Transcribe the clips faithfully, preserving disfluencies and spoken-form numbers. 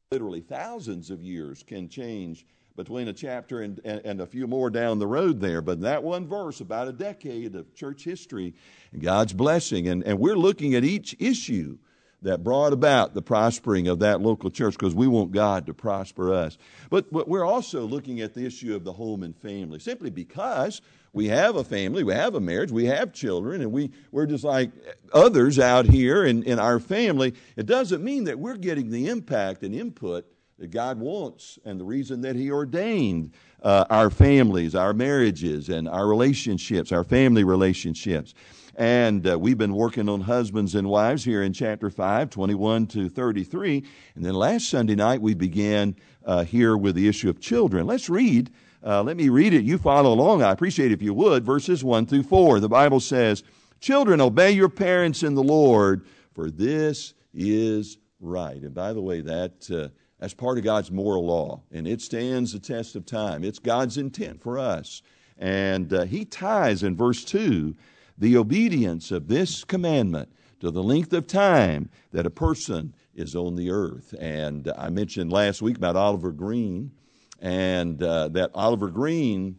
literally thousands of years can change between a chapter and, and, and a few more down the road there. But that one verse, about a decade of church history, and God's blessing. And, and we're looking at each issue that brought about the prospering of that local church, because we want God to prosper us. But, but we're also looking at the issue of the home and family, simply because we have a family, we have a marriage, we have children, and we, we're just like others out here in, in our family. It doesn't mean that we're getting the impact and input that God wants, and the reason that He ordained uh, our families, our marriages, and our relationships, our family relationships. And uh, we've been working on husbands and wives here in chapter five, twenty-one to thirty-three. And then last Sunday night we began uh, here with the issue of children. Let's read. Uh, let me read it. You follow along. I appreciate it if you would. Verses one through four. The Bible says, "Children, obey your parents in the Lord, for this is right." And by the way, that uh, that's part of God's moral law, and it stands the test of time. It's God's intent for us. And uh, He ties in verse two the obedience of this commandment to the length of time that a person is on the earth. And I mentioned last week about Oliver Green, and uh, that Oliver Green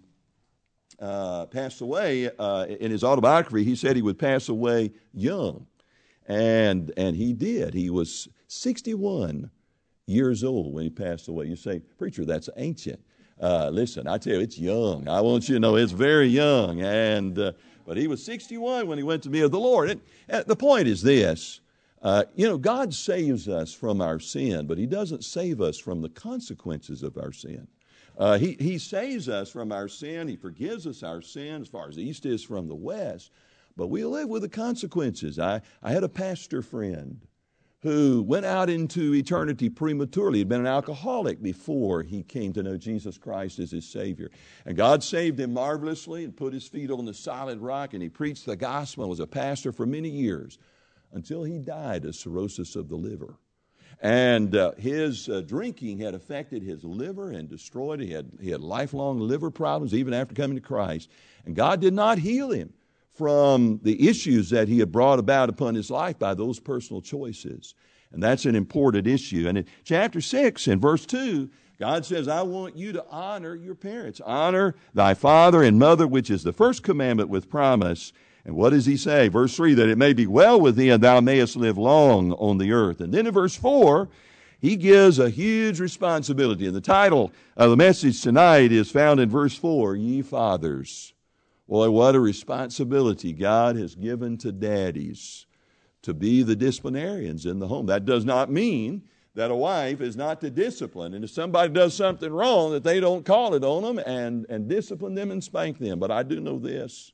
uh, passed away. Uh, in his autobiography, he said he would pass away young. And, and he did. He was sixty-one years old when he passed away. You say, "Preacher, that's ancient." Uh, listen, I tell you, it's young. I want you to know it's very young. And uh, But he was sixty-one when he went to be with the Lord. And, and the point is this, uh, you know, God saves us from our sin, but He doesn't save us from the consequences of our sin. Uh, he, he saves us from our sin. He forgives us our sin as far as the east is from the west, but we live with the consequences. I, I had a pastor friend who went out into eternity prematurely. He'd been an alcoholic before he came to know Jesus Christ as his Savior. And God saved him marvelously and put his feet on the solid rock, and he preached the gospel and was a pastor for many years until he died of cirrhosis of the liver. And uh, his uh, drinking had affected his liver and destroyed it. He had, he had lifelong liver problems even after coming to Christ. And God did not heal him from the issues that he had brought about upon his life by those personal choices. And that's an important issue. And in chapter six, in verse two, God says, "I want you to honor your parents. Honor thy father and mother, which is the first commandment with promise." And what does He say? Verse three, "that it may be well with thee, and thou mayest live long on the earth." And then in verse four, He gives a huge responsibility. And the title of the message tonight is found in verse four, "Ye fathers." Boy, what a responsibility God has given to daddies to be the disciplinarians in the home. That does not mean that a wife is not to discipline. And if somebody does something wrong, that they don't call it on them and, and discipline them and spank them. But I do know this.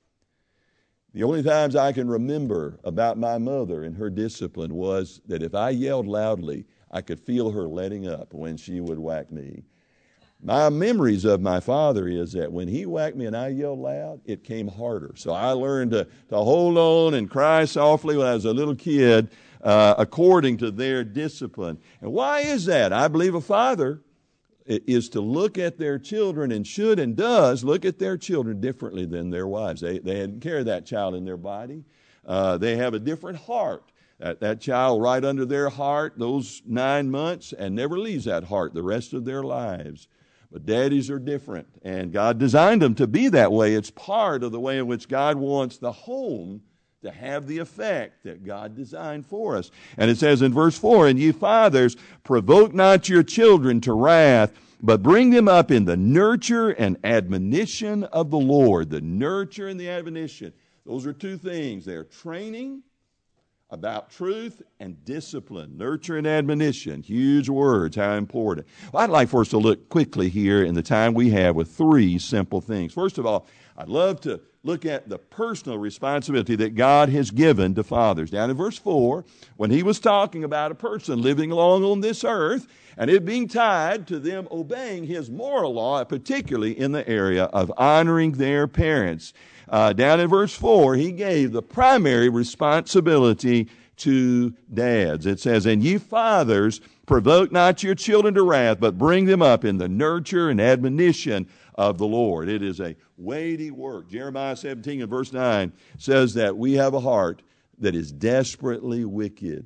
The only times I can remember about my mother and her discipline was that if I yelled loudly, I could feel her letting up when she would whack me. My memories of my father is that when he whacked me and I yelled loud, it came harder. So I learned to, to hold on and cry softly when I was a little kid, uh, according to their discipline. And why is that? I believe a father is to look at their children, and should and does look at their children differently than their wives. They, they hadn't carried that child in their body. Uh, they have a different heart. That, that child right under their heart those nine months and never leaves that heart the rest of their lives. But daddies are different, and God designed them to be that way. It's part of the way in which God wants the home to have the effect that God designed for us. And it says in verse four, "And ye fathers, provoke not your children to wrath, but bring them up in the nurture and admonition of the Lord." The nurture and the admonition. Those are two things. They're training about truth and discipline. Nurture and admonition. Huge words. How important. Well, I'd like for us to look quickly here in the time we have with three simple things. First of all, I'd love to look at the personal responsibility that God has given to fathers. Down in verse four, when He was talking about a person living along on this earth, and it being tied to them obeying His moral law, particularly in the area of honoring their parents. Uh, down in verse four, He gave the primary responsibility to dads. It says, "And ye fathers, provoke not your children to wrath, but bring them up in the nurture and admonition of the Lord." It is a weighty work. Jeremiah seventeen and verse nine says that we have a heart that is desperately wicked.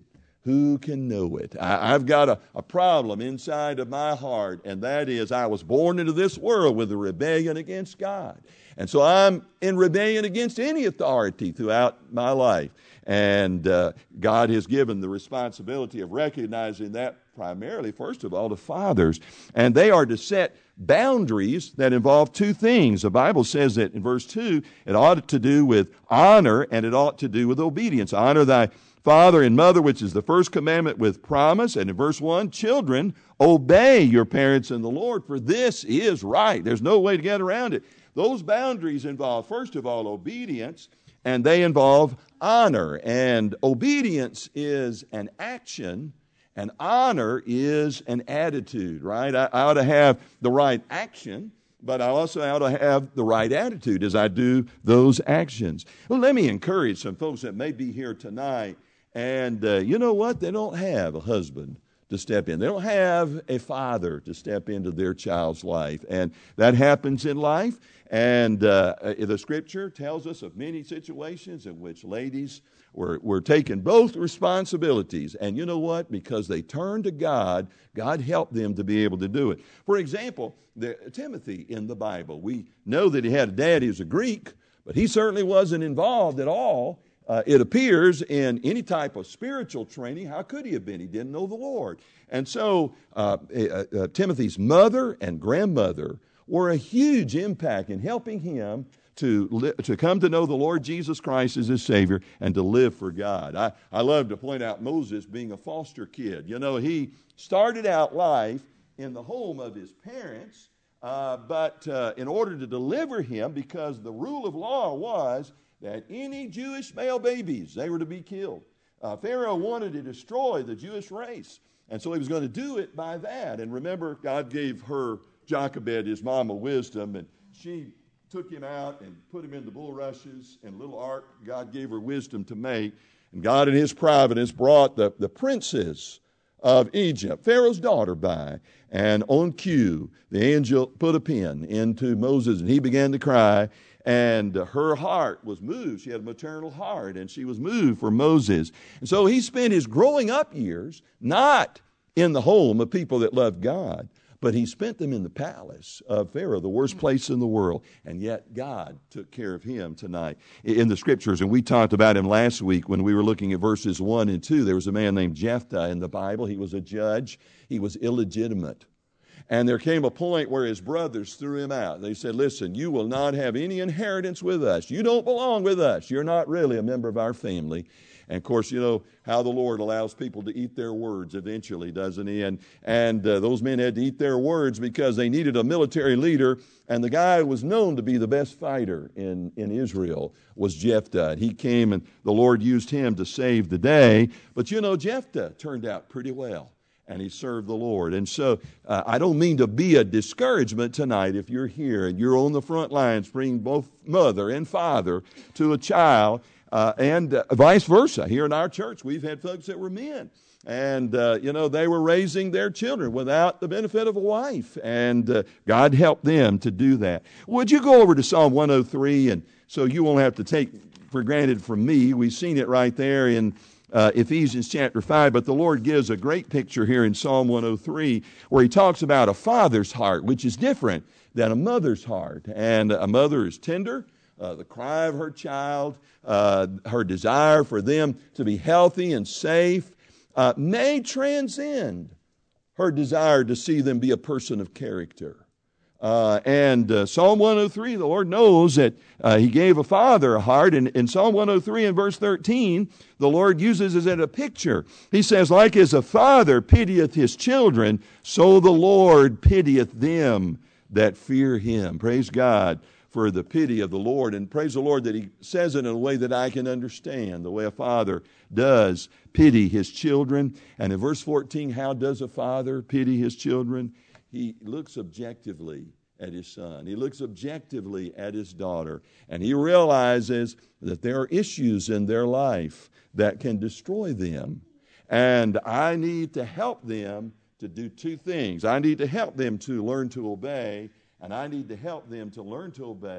Who can know it? I, I've got a, a problem inside of my heart, and that is I was born into this world with a rebellion against God. And so I'm in rebellion against any authority throughout my life. And uh, God has given the responsibility of recognizing that primarily, first of all, to fathers. And they are to set boundaries that involve two things. The Bible says that in verse two, it ought to do with honor and it ought to do with obedience. Honor thy father and mother, which is the first commandment with promise. And in verse one, children, obey your parents in the Lord, for this is right. There's no way to get around it. Those boundaries involve, first of all, obedience, and they involve honor. And obedience is an action, and honor is an attitude, right? I, I ought to have the right action, but I also ought to have the right attitude as I do those actions. Well, let me encourage some folks that may be here tonight, and uh, you know what? They don't have a husband to step in. They don't have a father to step into their child's life. And that happens in life. And uh, the Scripture tells us of many situations in which ladies were, were taking both responsibilities. And you know what? Because they turned to God, God helped them to be able to do it. For example, the, Timothy in the Bible, we know that he had a dad who was a Greek, but he certainly wasn't involved at all. Uh, it appears in any type of spiritual training. How could he have been? He didn't know the Lord. And so uh, uh, uh, Timothy's mother and grandmother were a huge impact in helping him to li- to come to know the Lord Jesus Christ as his Savior and to live for God. I, I love to point out Moses being a foster kid. You know, he started out life in the home of his parents, uh, but uh, in order to deliver him, because the rule of law was that any Jewish male babies, they were to be killed. Uh, Pharaoh wanted to destroy the Jewish race, and so he was going to do it by that. And remember, God gave her, Jochebed, his mama, wisdom, and she took him out and put him in the bulrushes and little ark God gave her wisdom to make. And God in his providence brought the, the princess of Egypt, Pharaoh's daughter, by. And on cue, the angel put a pin into Moses, and he began to cry. And her heart was moved. She had a maternal heart, and she was moved for Moses. And so he spent his growing up years not in the home of people that loved God, but he spent them in the palace of Pharaoh, the worst place in the world. And yet God took care of him tonight in the Scriptures. And we talked about him last week when we were looking at verses one and two. There was a man named Jephthah in the Bible. He was a judge. He was illegitimate. And there came a point where his brothers threw him out. They said, listen, you will not have any inheritance with us. You don't belong with us. You're not really a member of our family. And, of course, you know how the Lord allows people to eat their words eventually, doesn't he? And, and uh, those men had to eat their words because they needed a military leader. And the guy who was known to be the best fighter in, in Israel was Jephthah. He came and the Lord used him to save the day. But, you know, Jephthah turned out pretty well. And he served the Lord. And so uh, I don't mean to be a discouragement tonight if you're here and you're on the front lines bringing both mother and father to a child uh, and uh, vice versa. Here in our church, we've had folks that were men. And, uh, you know, they were raising their children without the benefit of a wife. And uh, God helped them to do that. Would you go over to Psalm one oh three? And so you won't have to take for granted from me. We've seen it right there in Uh, Ephesians chapter five, but the Lord gives a great picture here in Psalm one oh three where he talks about a father's heart, which is different than a mother's heart. And a mother is tender, uh, the cry of her child, uh, her desire for them to be healthy and safe uh, may transcend her desire to see them be a person of character. Uh, and uh, Psalm one oh three, the Lord knows that uh, he gave a father a heart. And in Psalm one oh three and verse thirteen, the Lord uses it as a picture. He says, like as a father pitieth his children, so the Lord pitieth them that fear him. Praise God for the pity of the Lord. And praise the Lord that he says it in a way that I can understand, the way a father does pity his children. And in verse fourteen, how does a father pity his children? He looks objectively at his son. He looks objectively at his daughter. And he realizes that there are issues in their life that can destroy them. And I need to help them to do two things. I need to help them to learn to obey, and I need to help them to learn to obey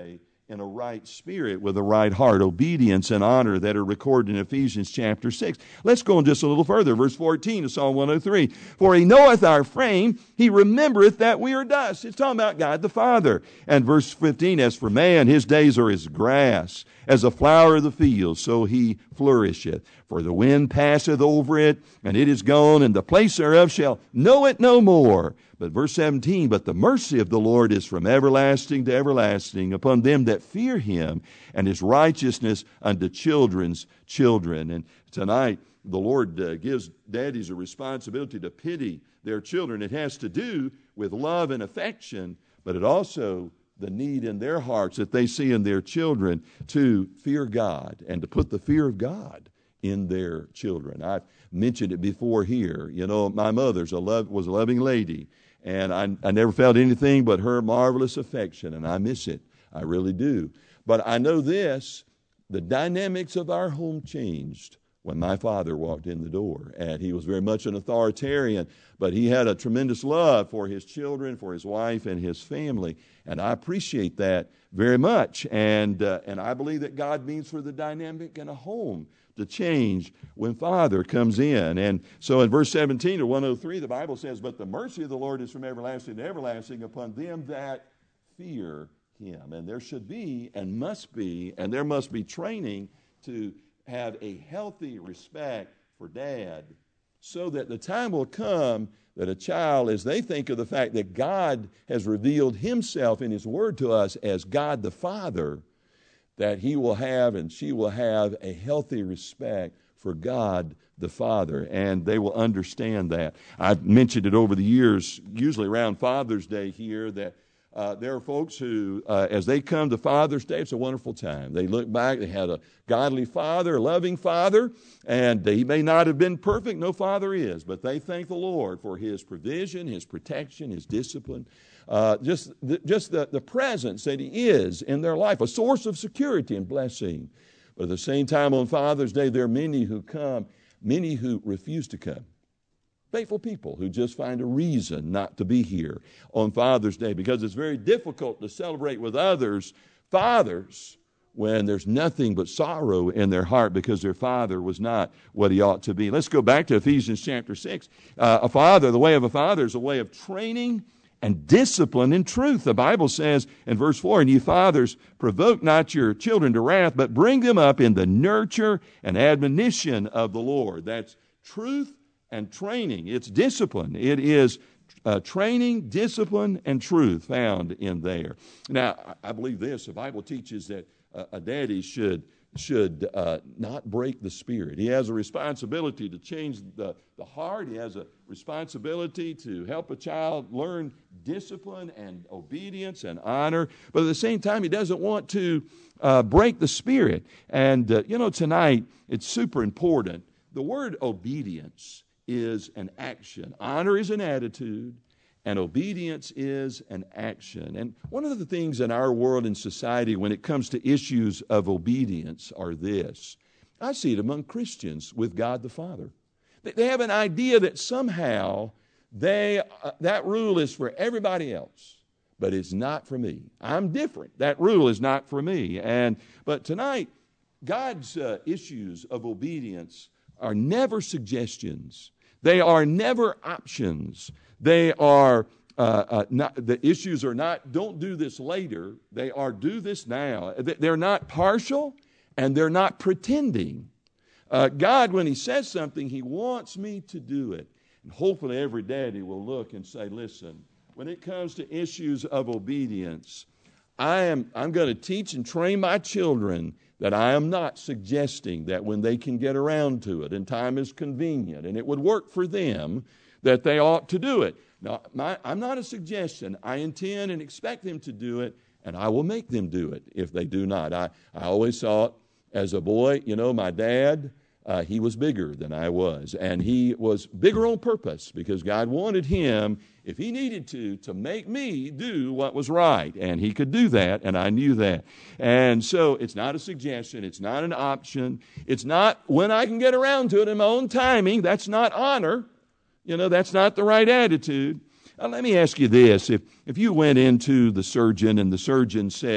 in a right spirit with a right heart, obedience and honor that are recorded in Ephesians chapter six. Let's go on just a little further. Verse fourteen of Psalm one oh three. For he knoweth our frame, he remembereth that we are dust. It's talking about God the Father. And verse fifteen, as for man, his days are as grass, as a flower of the field, so he flourisheth. For the wind passeth over it, and it is gone, and the place thereof shall know it no more. But verse seventeen, but the mercy of the Lord is from everlasting to everlasting upon them that fear him, and his righteousness unto children's children. And tonight, the Lord uh, gives daddies a responsibility to pity their children. It has to do with love and affection, but it also the need in their hearts that they see in their children to fear God and to put the fear of God in their children. I've mentioned it before here. You know, my mother's a love, was a loving lady, and I, I never felt anything but her marvelous affection, and I miss it. I really do. But I know this, the dynamics of our home changed when my father walked in the door. And he was very much an authoritarian, but he had a tremendous love for his children, for his wife, and his family. And I appreciate that very much. And, uh, and I believe that God means for the dynamic in a home to change when Father comes in. And so in verse seventeen of one oh three, the Bible says, but the mercy of the Lord is from everlasting to everlasting upon them that fear him. And there should be and must be, and there must be training to have a healthy respect for Dad, so that the time will come that a child, as they think of the fact that God has revealed himself in his word to us as God the Father, that he will have and she will have a healthy respect for God the Father, and they will understand that. I've mentioned it over the years, usually around Father's Day here, that Uh, there are folks who, uh, as they come to Father's Day, it's a wonderful time. They look back, they had a godly father, a loving father, and he may not have been perfect, no father is, but they thank the Lord for his provision, his protection, his discipline, uh, just, the, just the, the presence that he is in their life, a source of security and blessing. But at the same time on Father's Day, there are many who come, many who refuse to come. Faithful people who just find a reason not to be here on Father's Day, because it's very difficult to celebrate with others, fathers, when there's nothing but sorrow in their heart because their father was not what he ought to be. Let's go back to Ephesians chapter six. Uh, a father, the way of a father is a way of training and discipline in truth. The Bible says in verse four, and ye fathers, provoke not your children to wrath, but bring them up in the nurture and admonition of the Lord. That's truth and training. It's discipline. It is uh, training, discipline, and truth found in there. Now, I believe this. The Bible teaches that uh, a daddy should should uh, not break the spirit. He has a responsibility to change the, the heart. He has a responsibility to help a child learn discipline and obedience and honor. But at the same time, he doesn't want to uh, break the spirit. And, uh, you know, tonight, it's super important. The word obedience is an action. Honor is an attitude, and obedience is an action. And one of the things in our world and society when it comes to issues of obedience are this. I see it among Christians with God the Father. They have an idea that somehow they uh, that rule is for everybody else, but it's not for me. I'm different. That rule is not for me. And but tonight, God's uh, issues of obedience are never suggestions. They are never options. They are, uh, uh, not, the issues are not, don't do this later. They are, do this now. They're not partial, and they're not pretending. Uh, God, when he says something, he wants me to do it. And hopefully every daddy will look and say, listen, when it comes to issues of obedience, I am, I'm going to teach and train my children that I am not suggesting that when they can get around to it and time is convenient and it would work for them, that they ought to do it. Now, my, I'm not a suggestion. I intend and expect them to do it, and I will make them do it if they do not. I, I always saw it as a boy. You know, my dad, uh, he was bigger than I was, and he was bigger on purpose because God wanted him, if he needed to, to make me do what was right. And he could do that, and I knew that. And so it's not a suggestion. It's not an option. It's not when I can get around to it in my own timing. That's not honor. You know, that's not the right attitude. Now, let me ask you this. If, if you went into the surgeon and the surgeon said,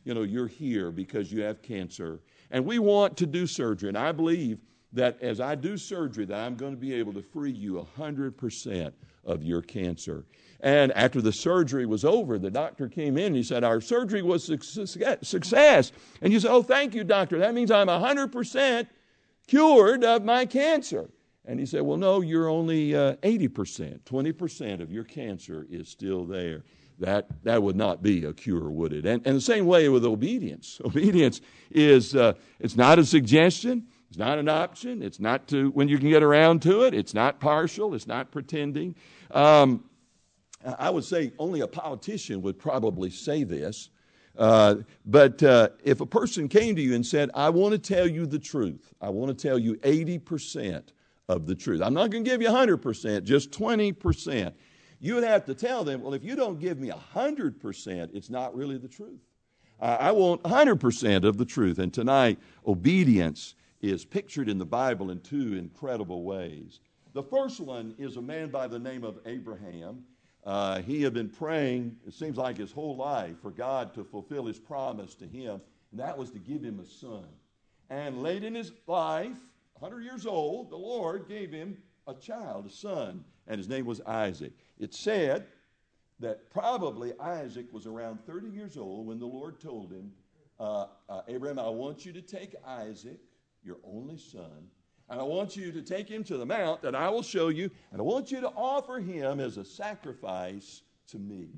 you know, you're here because you have cancer. And we want to do surgery. And I believe that as I do surgery, that I'm going to be able to free you one hundred percent of your cancer. And after the surgery was over, the doctor came in and he said, our surgery was a success. And you said, oh, thank you, doctor. That means I'm one hundred percent cured of my cancer. And he said, well, no, you're only uh, eighty percent. twenty percent of your cancer is still there. That that would not be a cure, would it? And, and the same way with obedience. Obedience is, uh, it's not a suggestion. It's not an option. It's not to when you can get around to it. It's not partial. It's not pretending. Um, I would say only a politician would probably say this. Uh, but uh, if a person came to you and said, I want to tell you the truth. I want to tell you eighty percent of the truth. I'm not going to give you one hundred percent, just twenty percent. You would have to tell them, well, if you don't give me one hundred percent, it's not really the truth. Uh, I want one hundred percent of the truth. And tonight, obedience is pictured in the Bible in two incredible ways. The first one is a man by the name of Abraham. Uh, he had been praying, it seems like his whole life, for God to fulfill his promise to him, and that was to give him a son. And late in his life, one hundred years old, the Lord gave him a child, a son, and his name was Isaac. It said that probably Isaac was around thirty years old when the Lord told him, uh, uh, Abraham, I want you to take Isaac, your only son, and I want you to take him to the mount that I will show you, and I want you to offer him as a sacrifice to me.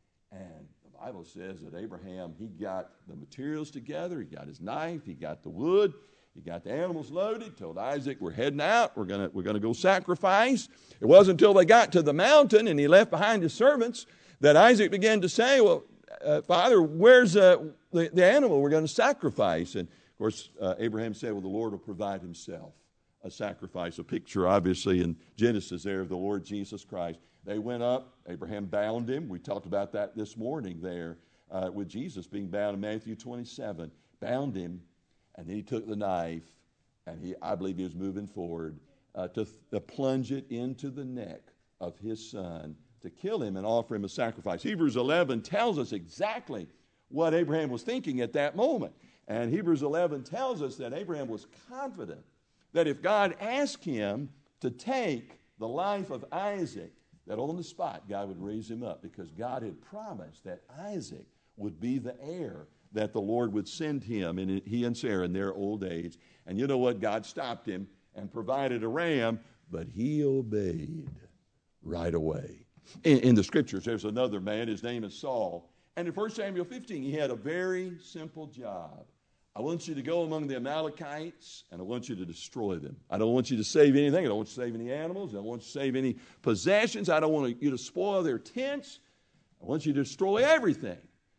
And the Bible says that Abraham, he got the materials together, he got his knife, he got the wood, he got the animals loaded, told Isaac, we're heading out, we're gonna, we're gonna go sacrifice. It wasn't until they got to the mountain and he left behind his servants that Isaac began to say, well, uh, Father, where's uh, the, the animal we're going to sacrifice? And of course, uh, Abraham said, well, the Lord will provide himself a sacrifice, a picture, obviously, in Genesis there of the Lord Jesus Christ. They went up. Abraham bound him. We talked about that this morning there uh, with Jesus being bound in Matthew twenty-seven. Bound him, and then he took the knife, and he, I believe he was moving forward uh, to, to plunge it into the neck of his son to kill him and offer him a sacrifice. Hebrews eleven tells us exactly what Abraham was thinking at that moment. And Hebrews eleven tells us that Abraham was confident that if God asked him to take the life of Isaac, that on the spot God would raise him up, because God had promised that Isaac would be the heir that the Lord would send him, and he and Sarah in their old age. And you know what? God stopped him and provided a ram, but he obeyed right away. In, in the Scriptures, there's another man. His name is Saul. And in First Samuel fifteen, he had a very simple job. I want you to go among the Amalekites, and I want you to destroy them. I don't want you to save anything. I don't want you to save any animals. I don't want you to save any possessions. I don't want you to spoil their tents. I want you to destroy everything.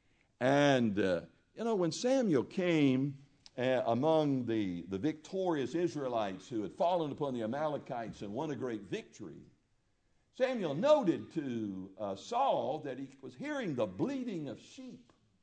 And, uh, you know, when Samuel came uh, among the, the victorious Israelites who had fallen upon the Amalekites and won a great victory, Samuel noted to uh, Saul that he was hearing the bleating of sheep.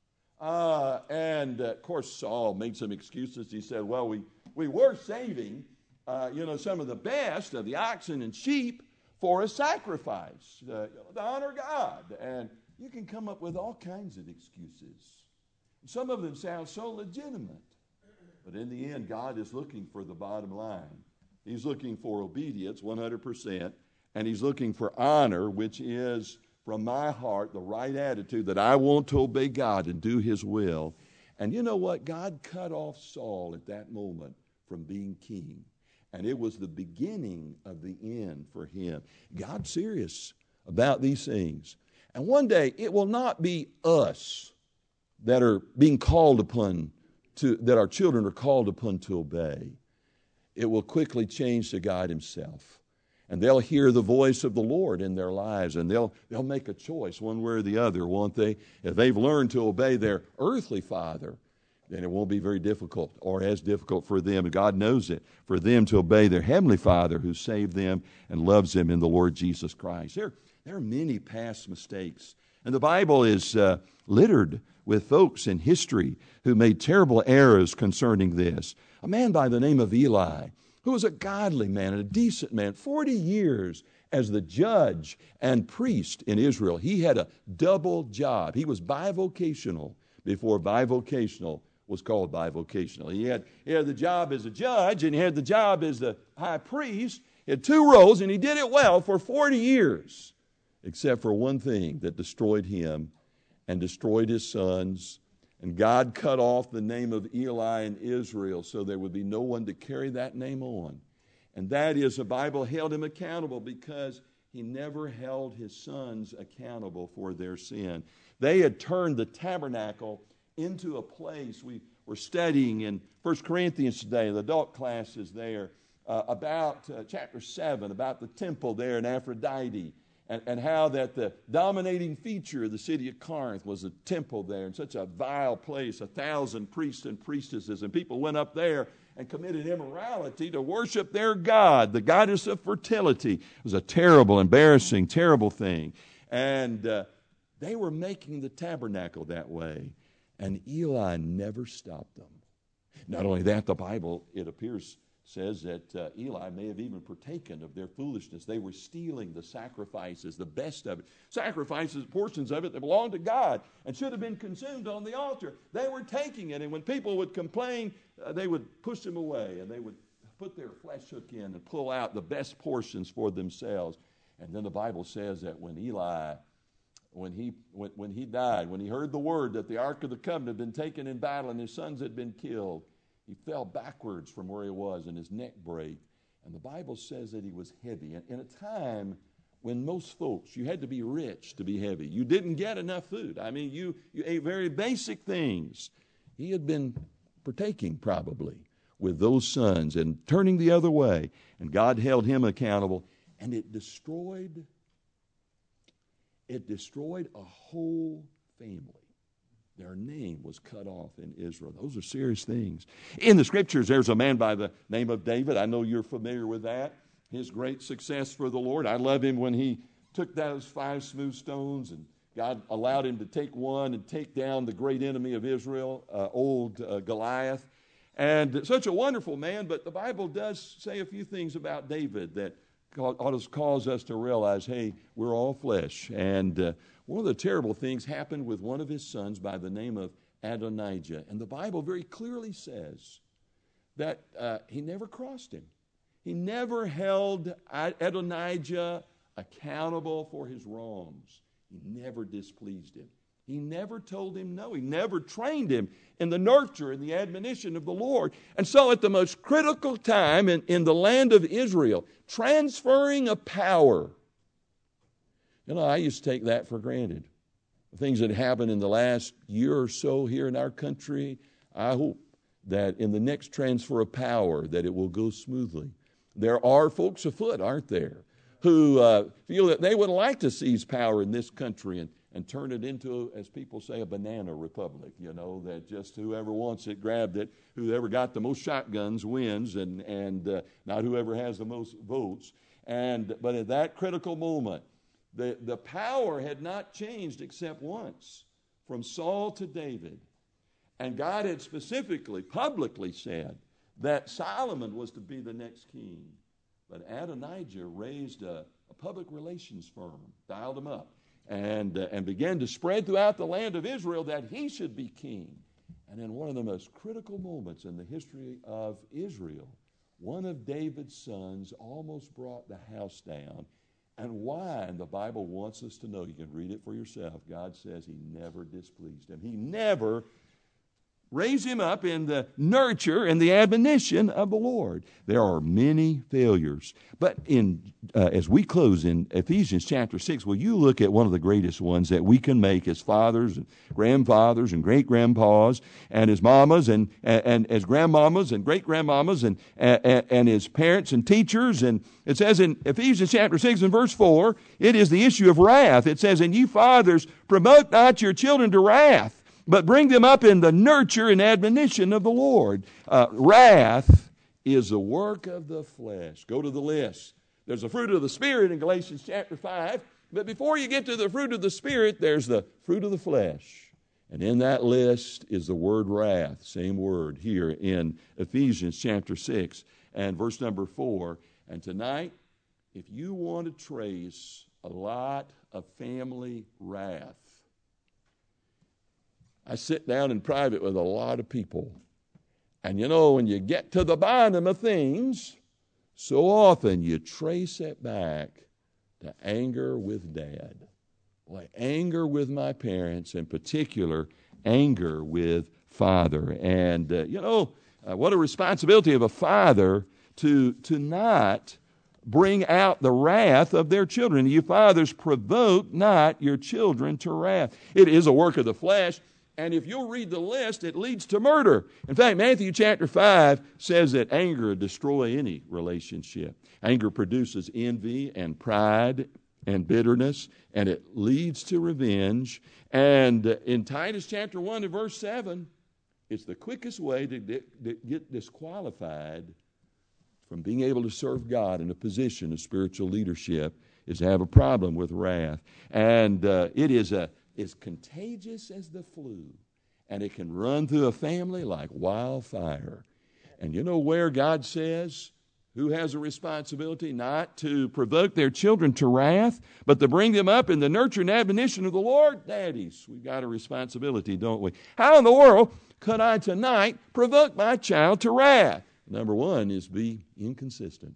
Uh, and, uh, of course, Saul made some excuses. He said, well, we, we were saving, uh, you know, some of the best of the oxen and sheep for a sacrifice uh, to honor God. And you can come up with all kinds of excuses. Some of them sound so legitimate. But in the end, God is looking for the bottom line. He's looking for obedience, one hundred percent. And he's looking for honor, which is from my heart, the right attitude that I want to obey God and do his will. And you know what? God cut off Saul at that moment from being king. And it was the beginning of the end for him. God's serious about these things. And one day, it will not be us that are being called upon to, that our children are called upon to obey. It will quickly change to God himself. And they'll hear the voice of the Lord in their lives, and they'll they'll make a choice one way or the other, won't they? If they've learned to obey their earthly father, then it won't be very difficult or as difficult for them, and God knows it, for them to obey their heavenly Father who saved them and loves them in the Lord Jesus Christ. There, there are many past mistakes, and the Bible is uh, littered with folks in history who made terrible errors concerning this. A man by the name of Eli, who was a godly man and a decent man, forty years as the judge and priest in Israel. He had a double job. He was bivocational, before bivocational was called bivocational. He had, he had the job as a judge, and he had the job as the high priest. He had two roles, and he did it well for forty years, except for one thing that destroyed him and destroyed his sons. And God cut off the name of Eli in Israel so there would be no one to carry that name on. And that is, the Bible held him accountable because he never held his sons accountable for their sin. They had turned the tabernacle into a place. We were studying in First Corinthians today, the adult classes there, uh, about uh, chapter seven, about the temple there in Aphrodite, and, and how that the dominating feature of the city of Corinth was a temple there, in such a vile place, a thousand priests and priestesses, and people went up there and committed immorality to worship their god, the goddess of fertility. It was a terrible, embarrassing, terrible thing. And uh, they were making the tabernacle that way. And Eli never stopped them. Not only that, the Bible, it appears, says that uh, Eli may have even partaken of their foolishness. They were stealing the sacrifices, the best of it. Sacrifices, portions of it that belonged to God and should have been consumed on the altar. They were taking it, and when people would complain, uh, they would push them away, and they would put their flesh hook in and pull out the best portions for themselves. And then the Bible says that when Eli, when he, when, when he died, when he heard the word that the Ark of the Covenant had been taken in battle and his sons had been killed, he fell backwards from where he was, and his neck brake. And the Bible says that he was heavy. And in a time when most folks, you had to be rich to be heavy. You didn't get enough food. I mean, you, you ate very basic things. He had been partaking probably with those sons and turning the other way. And God held him accountable. And it destroyed, it destroyed a whole family. Their name was cut off in Israel. Those are serious things. In the Scriptures, there's a man by the name of David. I know you're familiar with that. His great success for the Lord. I love him when he took those five smooth stones and God allowed him to take one and take down the great enemy of Israel, uh, old uh, Goliath. And such a wonderful man, but the Bible does say a few things about David that ought to cause us to realize, hey, we're all flesh. And uh, one of the terrible things happened with one of his sons by the name of Adonijah. And the Bible very clearly says that uh, he never crossed him. He never held Adonijah accountable for his wrongs. He never displeased him. He never told him no. He never trained him in the nurture and the admonition of the Lord. And so at the most critical time in, in the land of Israel, transferring a power, you know, I used to take that for granted. The things that happened in the last year or so here in our country, I hope that in the next transfer of power that it will go smoothly. There are folks afoot, aren't there, who uh, feel that they would like to seize power in this country and, and turn it into, as people say, a banana republic, you know, that just whoever wants it, grabbed it. Whoever got the most shotguns wins, and, and uh, not whoever has the most votes. And But at that critical moment, the, the power had not changed except once, from Saul to David. And God had specifically, publicly said that Solomon was to be the next king. But Adonijah raised a, a public relations firm, dialed him up, and, uh, and began to spread throughout the land of Israel that he should be king. And in one of the most critical moments in the history of Israel, one of David's sons almost brought the house down. And why? And the Bible wants us to know. You can read it for yourself. God says he never displeased him. He never raise him up in the nurture and the admonition of the Lord. There are many failures. But in uh, as we close in Ephesians chapter six, will you look at one of the greatest ones that we can make as fathers and grandfathers and great-grandpas and as mamas and, and, and as grandmamas and great-grandmamas and, and, and as parents and teachers. And it says in Ephesians chapter six and verse four, it is the issue of wrath. It says, and you fathers, promote not your children to wrath, but bring them up in the nurture and admonition of the Lord. Uh, wrath is the work of the flesh. Go to the list. There's the fruit of the Spirit in Galatians chapter five. But before you get to the fruit of the Spirit, there's the fruit of the flesh. And in that list is the word wrath. Same word here in Ephesians chapter six and verse number four. And tonight, if you want to trace a lot of family wrath, I sit down in private with a lot of people. And you know, when you get to the bottom of things, so often you trace it back to anger with Dad. Boy, anger with my parents, in particular, anger with Father. And, uh, you know, uh, what a responsibility of a father to, to not bring out the wrath of their children. You fathers, provoke not your children to wrath. It is a work of the flesh, and if you'll read the list, it leads to murder. In fact, Matthew chapter five says that anger destroys any relationship. Anger produces envy and pride and bitterness, and it leads to revenge. And in Titus chapter one and verse seven, it's the quickest way to get disqualified from being able to serve God in a position of spiritual leadership is to have a problem with wrath. And uh, it is a, as contagious as the flu, and it can run through a family like wildfire. And you know where God says who has a responsibility not to provoke their children to wrath, but to bring them up in the nurture and admonition of the Lord? Daddies, we've got a responsibility, don't we? How in the world could I tonight provoke my child to wrath? Number one is be inconsistent.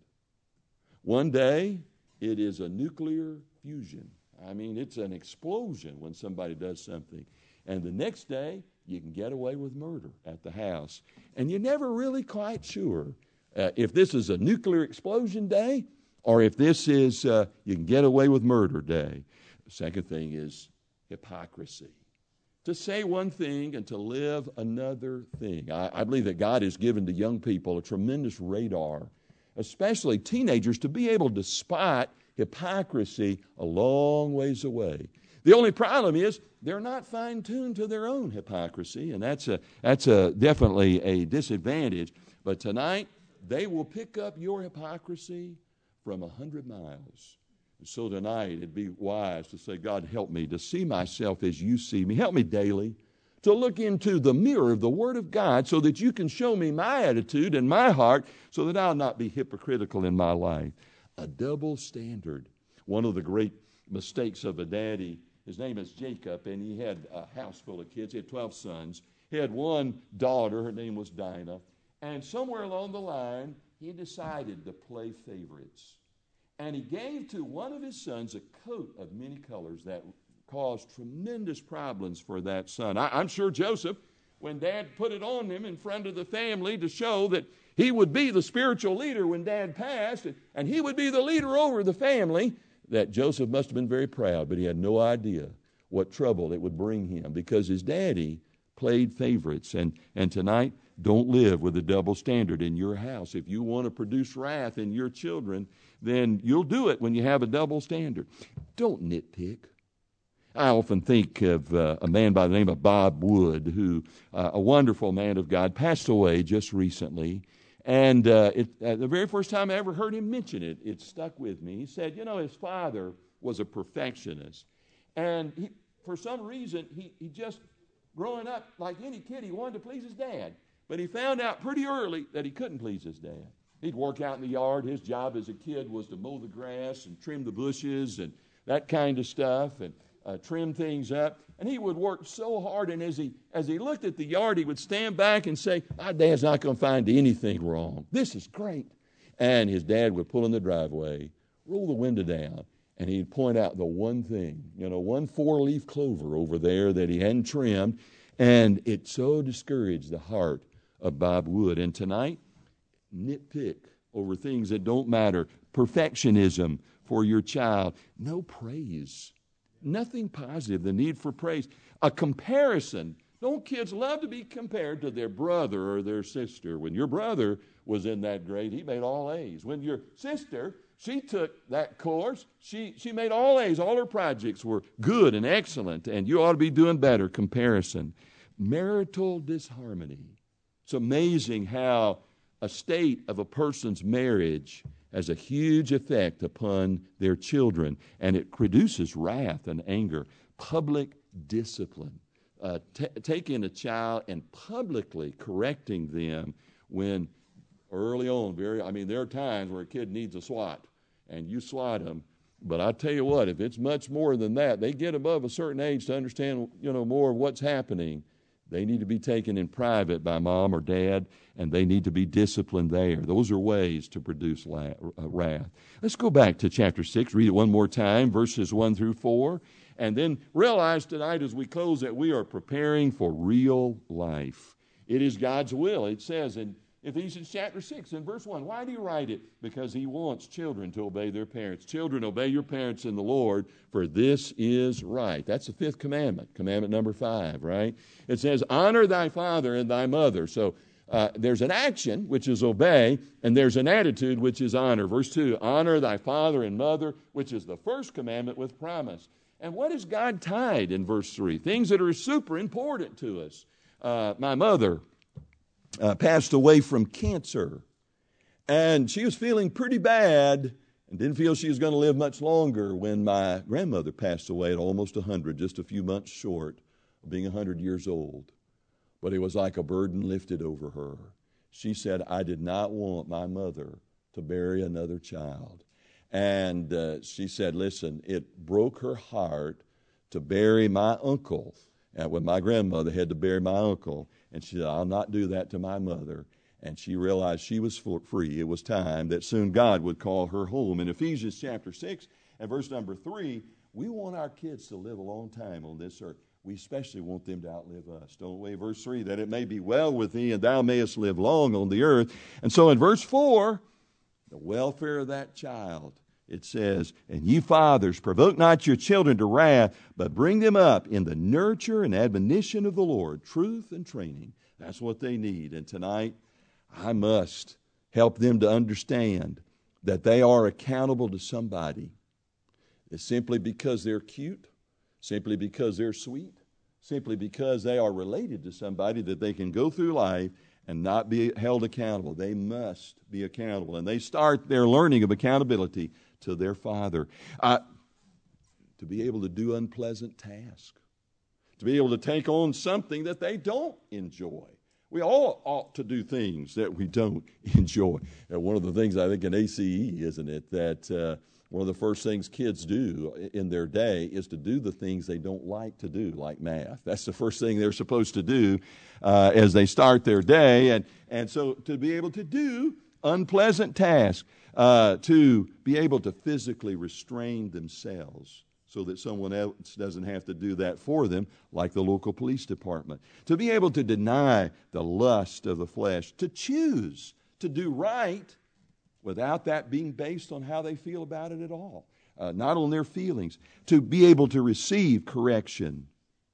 One day, it is a nuclear fusion. I mean, it's an explosion when somebody does something. And the next day, you can get away with murder at the house. And you're never really quite sure uh, if this is a nuclear explosion day or if this is uh, you can get away with murder day. The second thing is hypocrisy. To say one thing and to live another thing. I, I believe that God has given to young people a tremendous radar, especially teenagers, to be able to spot hypocrisy a long ways away. The only problem is they're not fine-tuned to their own hypocrisy, and that's a that's a definitely a disadvantage. But tonight, they will pick up your hypocrisy from a hundred miles. So tonight, it'd be wise to say, God, help me to see myself as you see me. Help me daily to look into the mirror of the Word of God so that you can show me my attitude and my heart so that I'll not be hypocritical in my life. A double standard. One of the great mistakes of a daddy, his name is Jacob, and he had a house full of kids. He had twelve sons. He had one daughter, her name was Dinah, and somewhere along the line, he decided to play favorites. And he gave to one of his sons a coat of many colors that caused tremendous problems for that son. I, I'm sure Joseph, when Dad put it on him in front of the family to show that he would be the spiritual leader when Dad passed, and, and he would be the leader over the family, that Joseph must have been very proud, but he had no idea what trouble it would bring him because his daddy played favorites. And, and tonight, don't live with a double standard in your house. If you want to produce wrath in your children, then you'll do it when you have a double standard. Don't nitpick. I often think of uh, a man by the name of Bob Wood, who, uh, a wonderful man of God, passed away just recently. And uh, it, uh, the very first time I ever heard him mention it, it stuck with me. He said, you know, his father was a perfectionist. And he, for some reason, he, he just, growing up like any kid, he wanted to please his dad. But he found out pretty early that he couldn't please his dad. He'd work out in the yard. His job as a kid was to mow the grass and trim the bushes and that kind of stuff and uh, trim things up. And he would work so hard, and as he as he looked at the yard, he would stand back and say, my dad's not going to find anything wrong. This is great. And his dad would pull in the driveway, roll the window down, and he'd point out the one thing, you know, one four-leaf clover over there that he hadn't trimmed, and it so discouraged the heart of Bob Wood. And tonight, nitpick over things that don't matter. Perfectionism for your child. No praise. Nothing positive. The need for praise. A comparison. Don't kids love to be compared to their brother or their sister? When your brother was in that grade, he made all A's. When your sister, she took that course, she, she made all A's. All her projects were good and excellent, and you ought to be doing better. Comparison. Marital disharmony. It's amazing how a state of a person's marriage has a huge effect upon their children, and it produces wrath and anger. Public discipline. Uh, t- taking a child and publicly correcting them when early on, very, I mean, there are times where a kid needs a swat, and you swat them. But I tell you what, if it's much more than that, they get above a certain age to understand, you know, more of what's happening. They need to be taken in private by mom or dad, and they need to be disciplined there. Those are ways to produce wrath. Let's go back to chapter six, read it one more time, verses one through four, and then realize tonight as we close that we are preparing for real life. It is God's will. It says in Ephesians chapter six and verse one, why do you write it? Because he wants children to obey their parents. Children, obey your parents in the Lord, for this is right. That's the fifth commandment, commandment number five, right? It says, honor thy father and thy mother. So uh, there's an action, which is obey, and there's an attitude, which is honor. Verse two, honor thy father and mother, which is the first commandment with promise. And what has God tied in verse three? Things that are super important to us. Uh, my mother Uh, passed away from cancer, and she was feeling pretty bad and didn't feel she was going to live much longer when my grandmother passed away at almost one hundred, just a few months short of being one hundred years old. But it was like a burden lifted over her. She said, I did not want my mother to bury another child. And uh, she said, listen, it broke her heart to bury my uncle. And when my grandmother had to bury my uncle, and she said, I'll not do that to my mother. And she realized she was free. It was time that soon God would call her home. In Ephesians chapter six and verse number three, we want our kids to live a long time on this earth. We especially want them to outlive us, don't we? Verse three, that it may be well with thee, and thou mayest live long on the earth. And so in verse four, the welfare of that child, it says, and ye fathers, provoke not your children to wrath, but bring them up in the nurture and admonition of the Lord, truth and training. That's what they need. And tonight, I must help them to understand that they are accountable to somebody. It's simply because they're cute, simply because they're sweet, simply because they are related to somebody that they can go through life and not be held accountable. They must be accountable. And they start their learning of accountability to their father. Uh, to be able to do unpleasant tasks. To be able to take on something that they don't enjoy. We all ought to do things that we don't enjoy. And one of the things I think in A C E, isn't it, that uh, one of the first things kids do in their day is to do the things they don't like to do, like math. That's the first thing they're supposed to do uh, as they start their day. And, and so to be able to do unpleasant tasks, uh, to be able to physically restrain themselves so that someone else doesn't have to do that for them, like the local police department. To be able to deny the lust of the flesh, to choose to do right without that being based on how they feel about it at all, uh, not on their feelings. To be able to receive correction,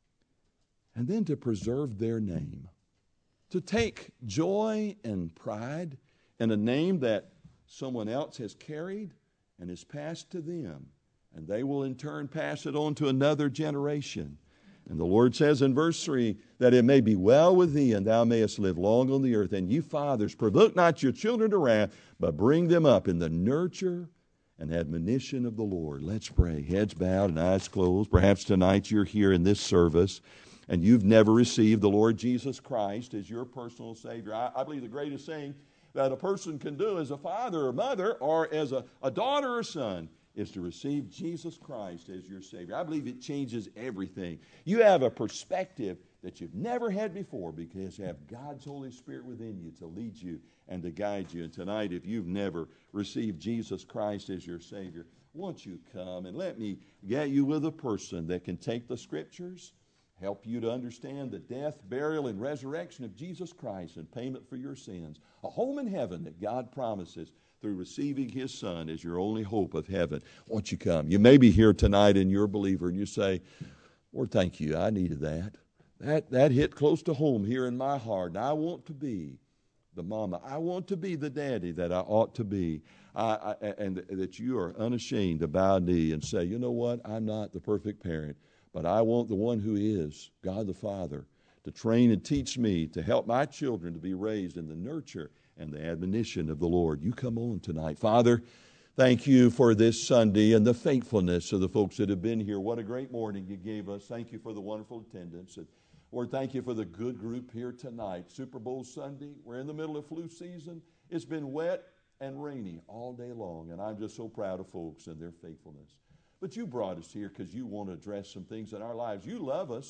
and then to preserve their name. To take joy and pride in a name that someone else has carried and is passed to them. And they will in turn pass it on to another generation. And the Lord says in verse three, that it may be well with thee, and thou mayest live long on the earth. And you fathers, provoke not your children to wrath, but bring them up in the nurture and admonition of the Lord. Let's pray. Heads bowed and eyes closed. Perhaps tonight you're here in this service, and you've never received the Lord Jesus Christ as your personal Savior. I, I believe the greatest thing that a person can do as a father or mother, or as a, a daughter or son, is to receive Jesus Christ as your Savior. I believe it changes everything. You have a perspective that you've never had before because you have God's Holy Spirit within you to lead you and to guide you. And tonight, if you've never received Jesus Christ as your Savior, won't you come and let me get you with a person that can take the Scriptures, help you to understand the death, burial, and resurrection of Jesus Christ and payment for your sins. A home in heaven that God promises through receiving His Son as your only hope of heaven. Won't you come? You may be here tonight and you're a believer and you say, Lord, thank you, I needed that. That, that hit close to home here in my heart. And I want to be the mama. I want to be the daddy that I ought to be. I, I, and that you are unashamed to bow a knee and say, you know what, I'm not the perfect parent, but I want the one who is, God the Father, to train and teach me, to help my children to be raised in the nurture and the admonition of the Lord. You come on tonight. Father, thank you for this Sunday and the faithfulness of the folks that have been here. What a great morning you gave us. Thank you for the wonderful attendance. And Lord, thank you for the good group here tonight. Super Bowl Sunday. We're in the middle of flu season. It's been wet and rainy all day long, and I'm just so proud of folks and their faithfulness. But you brought us here because you want to address some things in our lives. You love us,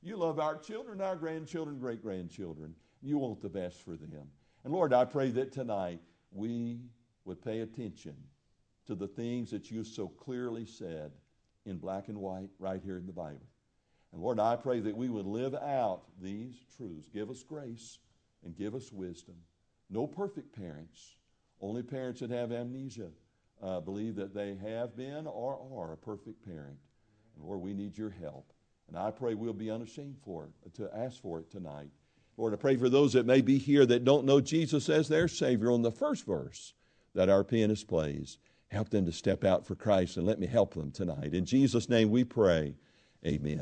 You love our children, our grandchildren, great-grandchildren. You want the best for them. And Lord, I pray that tonight we would pay attention to the things that you so clearly said in black and white right here in the Bible. And Lord, I pray that we would live out these truths. Give us grace and give us wisdom. No perfect parents. Only parents that have amnesia uh, believe that they have been or are a perfect parent. And Lord, we need your help. And I pray we'll be unashamed for it, to ask for it tonight. Lord, I pray for those that may be here that don't know Jesus as their Savior on the first verse that our pianist plays. Help them to step out for Christ and let me help them tonight. In Jesus' name we pray. Amen.